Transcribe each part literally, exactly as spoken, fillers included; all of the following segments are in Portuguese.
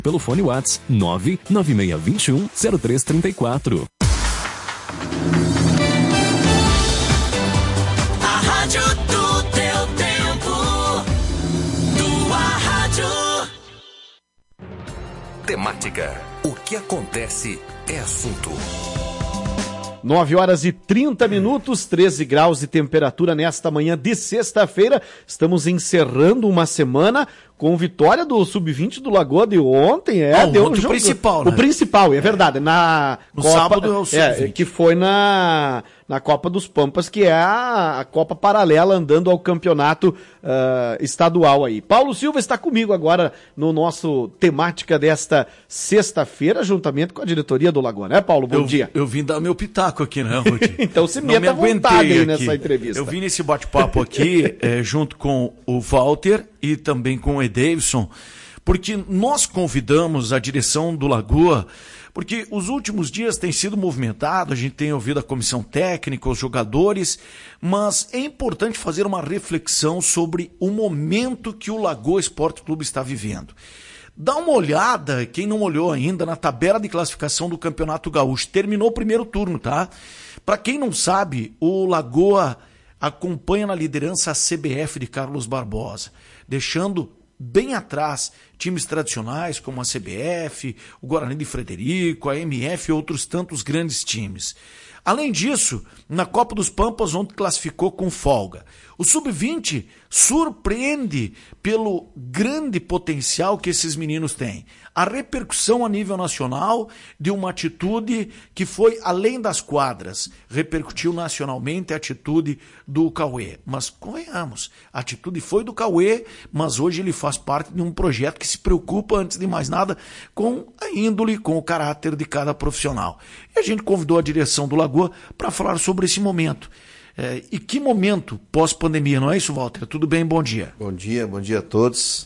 Pelo fone WhatsApp nove nove seis dois um zero três três quatro. A rádio do teu tempo, tua rádio. Temática. O que acontece é assunto. nove horas e trinta minutos, treze graus de temperatura nesta manhã de sexta-feira. Estamos encerrando uma semana com vitória do sub vinte do Lagoa de ontem. É, ah, o deu um jogo. principal, né? O principal, é verdade. Na no Copa, sábado é o sub vinte. É, que foi na, na Copa dos Pampas, que é a, a Copa paralela andando ao campeonato uh, estadual aí. Paulo Silva está comigo agora no nosso temática desta sexta-feira, juntamente com a diretoria do Lagoa, né, Paulo? Bom eu, dia. Eu vim dar meu pitaco aqui, né, Rudy? Então se Não meta me à vontade aí aqui. nessa entrevista. Eu vim nesse bate-papo aqui é, junto com o Walter e também com o Edeilson, porque nós convidamos a direção do Lagoa, porque os últimos dias tem sido movimentado, a gente tem ouvido a comissão técnica, os jogadores, mas é importante fazer uma reflexão sobre o momento que o Lagoa Esporte Clube está vivendo. Dá uma olhada, quem não olhou ainda, na tabela de classificação do Campeonato Gaúcho. Terminou o primeiro turno, tá? Para quem não sabe, o Lagoa acompanha na liderança a C B F de Carlos Barbosa, deixando bem atrás times tradicionais como a C B F, o Guarani de Frederico, a M F e outros tantos grandes times. Além disso, na Copa dos Pampas, ontem classificou com folga. O sub vinte surpreende pelo grande potencial que esses meninos têm. A repercussão a nível nacional de uma atitude que foi além das quadras. Repercutiu nacionalmente a atitude do Cauê. Mas convenhamos, a atitude foi do Cauê, mas hoje ele faz parte de um projeto que se preocupa, antes de mais nada, com a índole, com o caráter de cada profissional. E a gente convidou a direção do Lagoa para falar sobre esse momento. É, e que momento pós-pandemia, não é isso, Walter? Tudo bem? Bom dia. Bom dia, bom dia a todos.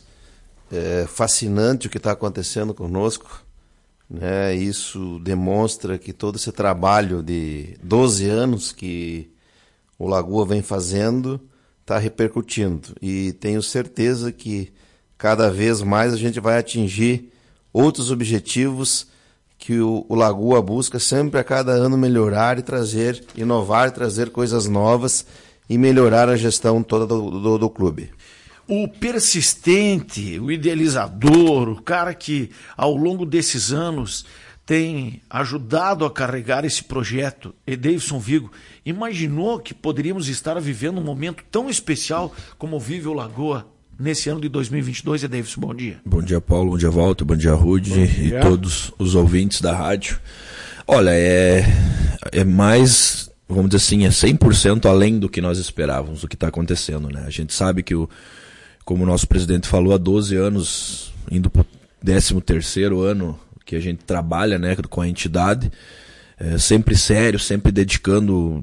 É fascinante o que está acontecendo conosco, né? Isso demonstra que todo esse trabalho de doze anos que o Lagoa vem fazendo está repercutindo. E tenho certeza que cada vez mais a gente vai atingir outros objetivos que o, o Lagoa busca sempre a cada ano melhorar e trazer, inovar, trazer coisas novas e melhorar a gestão toda do, do, do clube. O persistente, o idealizador, o cara que ao longo desses anos tem ajudado a carregar esse projeto, Edeilson Vigo, imaginou que poderíamos estar vivendo um momento tão especial como vive o Lagoa nesse ano de dois mil e vinte e dois, Edeilson? Bom dia. Bom dia, Paulo. Bom dia, Walter. Bom dia, Rudy e todos os ouvintes da rádio. Olha, é, é mais, vamos dizer assim, é cem por cento além do que nós esperávamos, o que está acontecendo, né? A gente sabe que, o, como o nosso presidente falou, há doze anos, indo para o décimo terceiro ano que a gente trabalha, né, com a entidade, é, sempre sério, sempre dedicando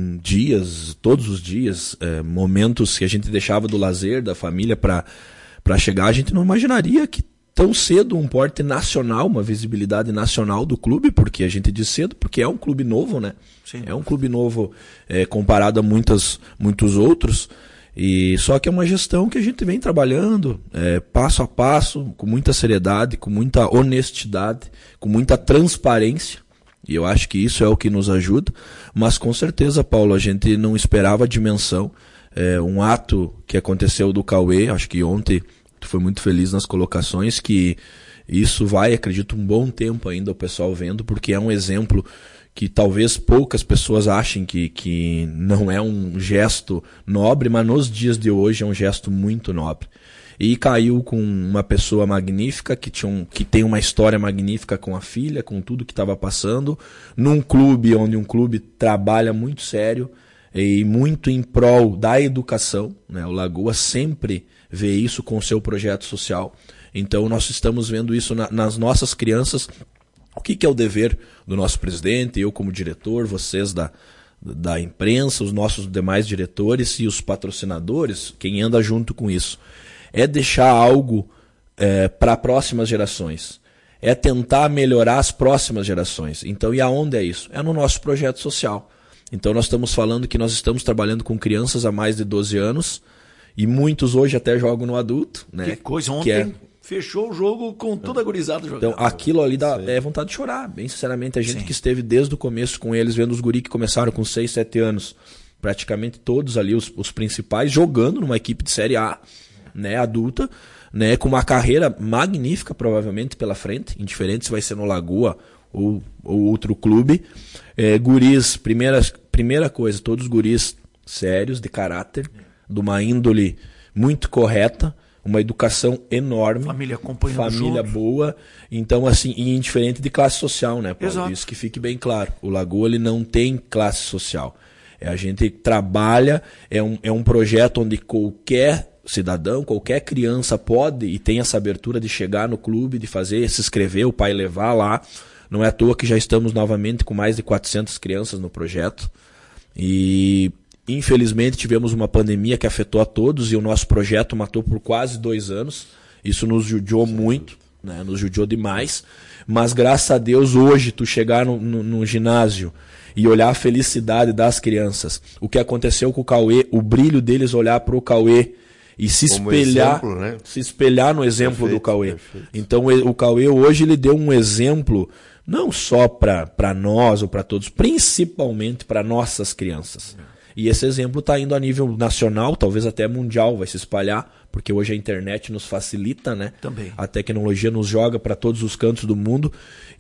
dias, todos os dias, é, momentos que a gente deixava do lazer, da família para para chegar. A gente não imaginaria que tão cedo um porte nacional, uma visibilidade nacional do clube, porque a gente diz cedo, porque é um clube novo, né? Sim. É um clube novo é, comparado a muitas, muitos outros, e só que é uma gestão que a gente vem trabalhando é, passo a passo, com muita seriedade, com muita honestidade, com muita transparência. E eu acho que isso é o que nos ajuda, mas com certeza, Paulo, a gente não esperava a dimensão. É, um ato que aconteceu do Cauê, acho que ontem tu foi muito feliz nas colocações, que isso vai, acredito, um bom tempo ainda o pessoal vendo, porque é um exemplo que talvez poucas pessoas achem que, que não é um gesto nobre, mas nos dias de hoje é um gesto muito nobre. E caiu com uma pessoa magnífica, que, tinha um, que tem uma história magnífica com a filha, com tudo que estava passando, num clube onde um clube trabalha muito sério e muito em prol da educação, né? O Lagoa sempre vê isso com o seu projeto social. Então nós estamos vendo isso na, nas nossas crianças. O que, que é o dever do nosso presidente, eu como diretor, vocês da, da imprensa, os nossos demais diretores e os patrocinadores, quem anda junto com isso? É deixar algo é, para próximas gerações. É tentar melhorar as próximas gerações. Então, e aonde é isso? É no nosso projeto social. Então, nós estamos falando que nós estamos trabalhando com crianças há mais de doze anos, e muitos hoje até jogam no adulto, né? Que coisa, ontem que é... Fechou o jogo com toda a gurizada jogando. Então, aquilo ali dá é vontade de chorar, bem sinceramente. A gente Sim. que esteve desde o começo com eles, vendo os guri que começaram com seis, sete anos, praticamente todos ali, os, os principais, jogando numa equipe de Série A, né, adulta, né, com uma carreira magnífica, provavelmente, pela frente, indiferente se vai ser no Lagoa ou, ou outro clube. É, guris, primeira, primeira coisa, todos guris sérios, de caráter, de uma índole muito correta, uma educação enorme, família acompanhando, família junto. boa, então assim, e indiferente de classe social, né, Paulo? Exato. Isso que fique bem claro. O Lagoa, ele não tem classe social. É, a gente trabalha, é um, é um projeto onde qualquer cidadão, qualquer criança pode e tem essa abertura de chegar no clube, de fazer, se inscrever, o pai levar lá. Não é à toa que já estamos novamente com mais de quatrocentas crianças no projeto. E infelizmente tivemos uma pandemia que afetou a todos e o nosso projeto matou por quase dois anos. Isso nos judiou muito, né? Nos judiou demais. Mas graças a Deus hoje tu chegar no, no, no ginásio e olhar a felicidade das crianças, o que aconteceu com o Cauê, o brilho deles olhar para o Cauê e se Como espelhar, exemplo, né? se espelhar no exemplo Perfeito, do Cauê. perfeito. Então o Cauê hoje ele deu um exemplo não só para nós ou para todos, principalmente para nossas crianças. E esse exemplo está indo a nível nacional, talvez até mundial, vai se espalhar, porque hoje a internet nos facilita, né? Também. A tecnologia nos joga para todos os cantos do mundo.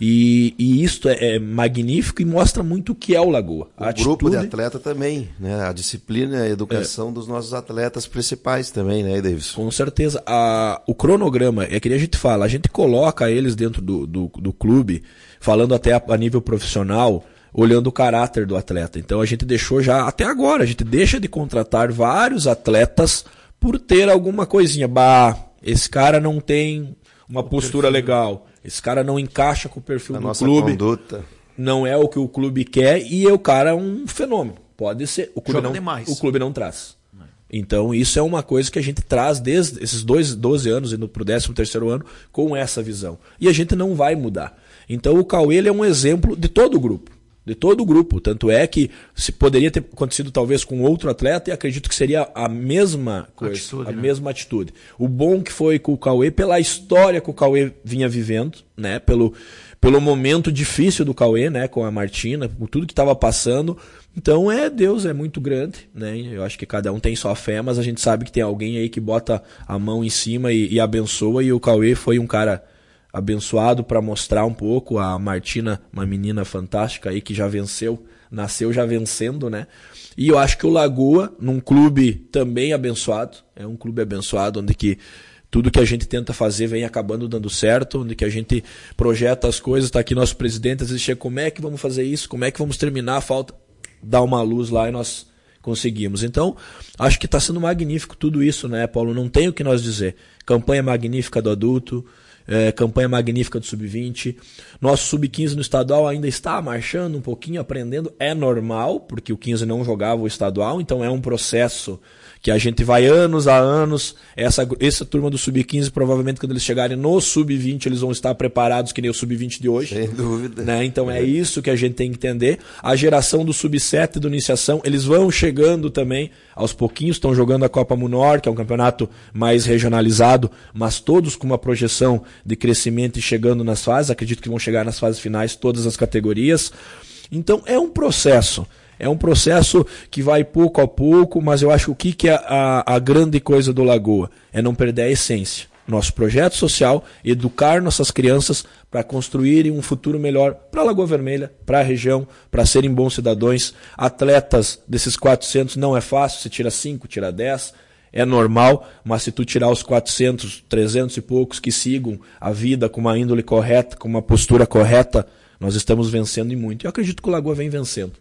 E, e isso é, é magnífico e mostra muito o que é o Lagoa. O a grupo de atitude, atleta também, né? A disciplina e a educação é. dos nossos atletas principais também, né, Davis? Com certeza. A, o cronograma, é que a gente fala, a gente coloca eles dentro do, do, do clube, falando até a, a nível profissional, olhando o caráter do atleta. Então a gente deixou já, até agora, a gente deixa de contratar vários atletas por ter alguma coisinha. Bah, esse cara não tem uma o postura perfil. legal, esse cara não encaixa com o perfil a do nossa clube, conduta. Não é o que o clube quer e o cara é um fenômeno. Pode ser. O clube, Joga não, demais. o clube não traz. Então isso é uma coisa que a gente traz desde esses dois, doze anos, indo para o décimo terceiro ano, com essa visão. E a gente não vai mudar. Então o Cauê ele é um exemplo de todo o grupo. De todo o grupo. Tanto é que se poderia ter acontecido talvez com outro atleta e acredito que seria a mesma coisa, atitude, a né? mesma atitude. O bom que foi com o Cauê, pela história que o Cauê vinha vivendo, né? Pelo, pelo momento difícil do Cauê, né? Com a Martina, por tudo que estava passando. Então é Deus é muito grande, né? Eu acho que cada um tem sua fé, mas a gente sabe que tem alguém aí que bota a mão em cima e, e abençoa, e o Cauê foi um cara abençoado para mostrar um pouco. A Martina, uma menina fantástica aí que já venceu, nasceu já vencendo, né? E eu acho que o Lagoa, num clube também abençoado, é um clube abençoado onde que tudo que a gente tenta fazer vem acabando dando certo, onde que a gente projeta as coisas, tá aqui nosso presidente, às vezes chega, como é que vamos fazer isso? Como é que vamos terminar? Falta dar uma luz lá e nós conseguimos. Então, acho que está sendo magnífico tudo isso, né, Paulo? Não tem o que nós dizer. Campanha magnífica do adulto, é, campanha magnífica do sub vinte. Nosso sub quinze no estadual ainda está marchando um pouquinho, aprendendo. É normal, porque o quinze não jogava o estadual, então é um processo que a gente vai anos a anos. Essa, essa turma do sub quinze, provavelmente, quando eles chegarem no sub vinte, eles vão estar preparados que nem o sub vinte de hoje. Sem dúvida. Né? Então é. é isso que a gente tem que entender. A geração do sub sete do iniciação, eles vão chegando também, aos pouquinhos, estão jogando a Copa Munor, que é um campeonato mais regionalizado, mas todos com uma projeção de crescimento e chegando nas fases. Acredito que vão chegar nas fases finais, todas as categorias. Então é um processo. É um processo que vai pouco a pouco, mas eu acho que o que, que é a, a grande coisa do Lagoa? É não perder a essência. Nosso projeto social, educar nossas crianças para construírem um futuro melhor para a Lagoa Vermelha, para a região, para serem bons cidadãos. Atletas desses quatrocentos não é fácil, você tira cinco, tira dez, é normal, mas se tu tirar os quatrocentos, trezentos e poucos que sigam a vida com uma índole correta, com uma postura correta, nós estamos vencendo e muito. Eu acredito que o Lagoa vem vencendo.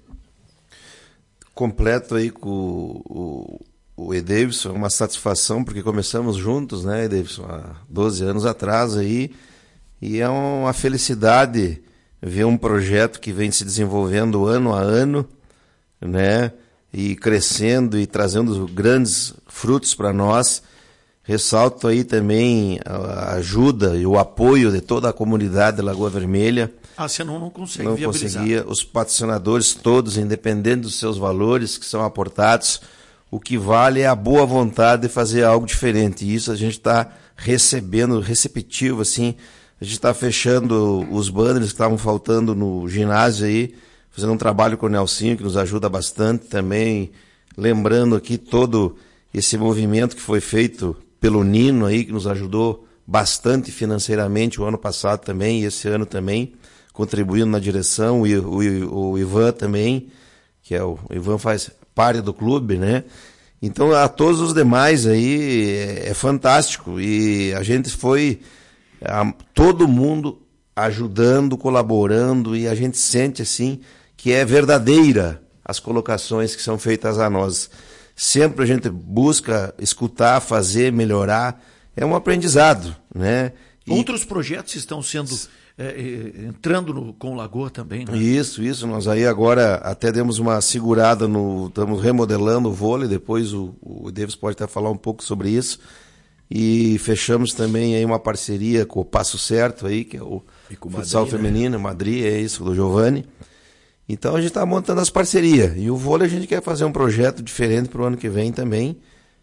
Completo aí com o, o, o Edeilson, é uma satisfação, porque começamos juntos, né, Edeilson, há doze anos atrás aí, e é uma felicidade ver um projeto que vem se desenvolvendo ano a ano, né, e crescendo e trazendo grandes frutos para nós. Ressalto aí também a ajuda e o apoio de toda a comunidade da Lagoa Vermelha. Ah, você não, não consegue não viabilizar. conseguia, os patrocinadores todos, independente dos seus valores que são aportados, o que vale é a boa vontade de fazer algo diferente, e isso a gente está recebendo, receptivo, assim. A gente está fechando os banners que estavam faltando no ginásio aí, fazendo um trabalho com o Nelsinho, que nos ajuda bastante também. Lembrando aqui todo esse movimento que foi feito pelo Nino aí, que nos ajudou bastante financeiramente o ano passado também, e esse ano também, contribuindo na direção, o, o, o Ivan também, que é o, o Ivan faz parte do clube, né? Então, a todos os demais aí, é, é fantástico, e a gente foi, a, todo mundo ajudando, colaborando, e a gente sente, assim, que é verdadeira as colocações que são feitas a nós. Sempre a gente busca escutar, fazer, melhorar, é um aprendizado, né? E... Outros projetos estão sendo, é, é, entrando no, com o Lagoa também, né? Isso, isso, nós aí agora até demos uma segurada, no, estamos remodelando o vôlei, depois o, o Davis pode até falar um pouco sobre isso, e fechamos também aí uma parceria com o Passo Certo aí, que é o futsal Madrid, feminino, né? Madrid, é isso, do Giovanni. Então a gente está montando as parcerias, e o vôlei a gente quer fazer um projeto diferente para o ano que vem também,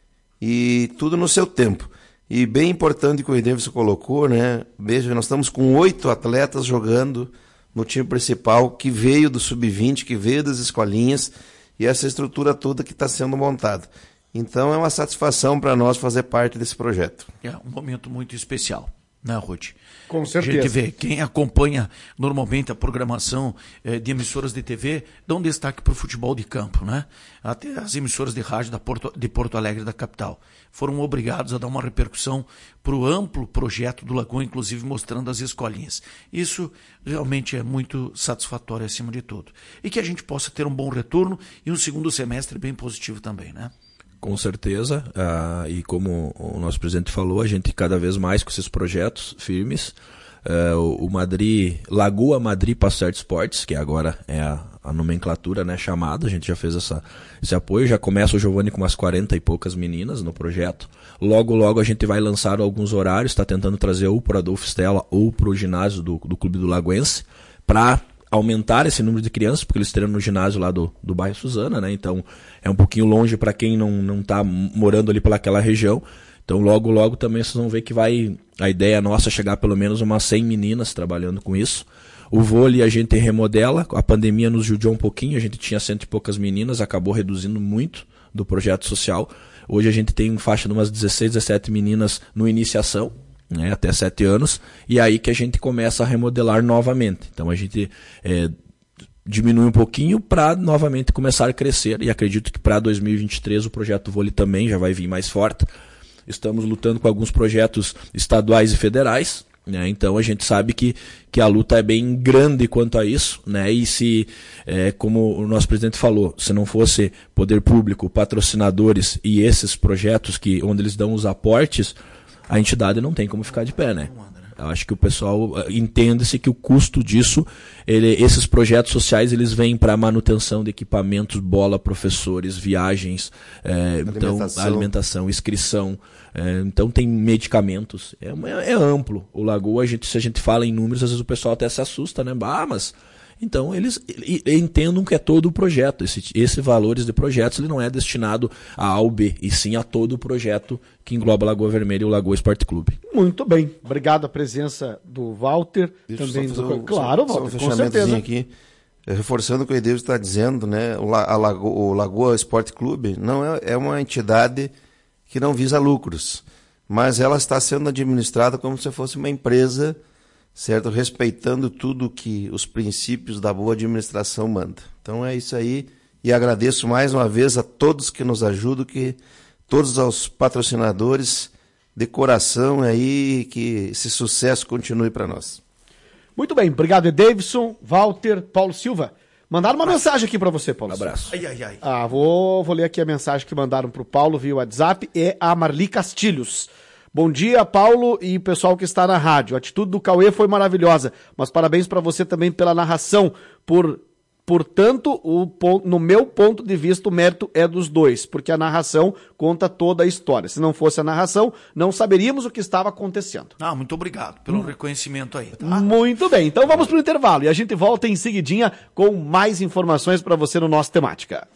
e tudo no seu tempo. E bem importante que o Davidson colocou, né? Veja, nós estamos com oito atletas jogando no time principal, que veio do sub vinte, que veio das escolinhas, e essa estrutura toda que está sendo montada. Então é uma satisfação para nós fazer parte desse projeto. É um momento muito especial, né, Ruth? Com certeza. A gente vê, quem acompanha normalmente a programação eh, de emissoras de T V, dá um destaque para o futebol de campo, né? Até as emissoras de rádio da Porto, de Porto Alegre, da capital, foram obrigados a dar uma repercussão para o amplo projeto do Lagoa, inclusive mostrando as escolinhas. Isso realmente é muito satisfatório acima de tudo. E que a gente possa ter um bom retorno e um segundo semestre bem positivo também, né? Com certeza, uh, e como o nosso presidente falou, a gente cada vez mais com esses projetos firmes, uh, o, o Madrid, Lagoa Madrid Passo Certo Esportes, que agora é a, a nomenclatura, né, chamada, a gente já fez essa, esse apoio, já começa o Giovanni com umas quarenta e poucas meninas no projeto, logo logo a gente vai lançar alguns horários, está tentando trazer ou para Adolfo Stella ou para o ginásio do, do Clube do Lagoense, para aumentar esse número de crianças, porque eles treinam no ginásio lá do, do bairro Suzana, né? Então é um pouquinho longe para quem não não está morando ali pelaquela região. Então logo logo também vocês vão ver que vai, a ideia nossa é chegar a pelo menos umas cem meninas trabalhando com isso. O vôlei a gente remodela, a pandemia nos judiou um pouquinho, a gente tinha cento e poucas meninas, acabou reduzindo muito do projeto social. Hoje a gente tem faixa de umas dezesseis, dezessete meninas no iniciação, né, até sete anos, e aí que a gente começa a remodelar novamente. Então a gente é, diminui um pouquinho para novamente começar a crescer, e acredito que para dois mil e vinte e três o projeto vôlei também já vai vir mais forte. Estamos lutando com alguns projetos estaduais e federais, né, então a gente sabe que, que a luta é bem grande quanto a isso, né, e se, é, como o nosso presidente falou, se não fosse poder público, patrocinadores e esses projetos que, onde eles dão os aportes, a entidade não tem como ficar de pé, né? Eu acho que o pessoal entende-se que o custo disso, ele, esses projetos sociais, eles vêm para manutenção de equipamentos, bola, professores, viagens, é, alimentação. Então, alimentação, inscrição, é, então tem medicamentos, é, é amplo. O Lagoa, a gente, se a gente fala em números, às vezes o pessoal até se assusta, né? Ah, mas... Então, eles entendam que é todo o projeto. Esse, esse valores de projetos ele não é destinado a A ou B, e sim a todo o projeto que engloba a Lagoa Vermelha e o Lagoa Esporte Clube. Muito bem. Obrigado a presença do Walter. Deixa também do... um, claro, só, Walter, só um com certeza. aqui, reforçando o que o Edilson está dizendo, né? O, La, a Lagoa, o Lagoa Esporte Clube não é, é uma entidade que não visa lucros, mas ela está sendo administrada como se fosse uma empresa, certo? Respeitando tudo que os princípios da boa administração mandam. Então é isso aí, e agradeço mais uma vez a todos que nos ajudam, que todos os patrocinadores, de coração aí, que esse sucesso continue para nós. Muito bem, obrigado, Davidson, Walter, Paulo Silva. Mandaram uma mensagem aqui para você, Paulo. Um abraço. Ai, ai, ai. Ah, vou, vou ler aqui a mensagem que mandaram para o Paulo via WhatsApp, é a Marli Castilhos. Bom dia, Paulo e o pessoal que está na rádio. A atitude do Cauê foi maravilhosa, mas parabéns para você também pela narração. Por, portanto, o, no meu ponto de vista, o mérito é dos dois, porque a narração conta toda a história. Se não fosse a narração, não saberíamos o que estava acontecendo. Ah, muito obrigado pelo hum. reconhecimento aí. Tá? Muito bem, então vamos para o intervalo e a gente volta em seguidinha com mais informações para você no nosso Temática.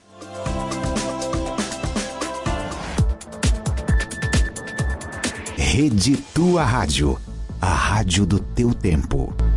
Rede Tua Rádio, a rádio do teu tempo.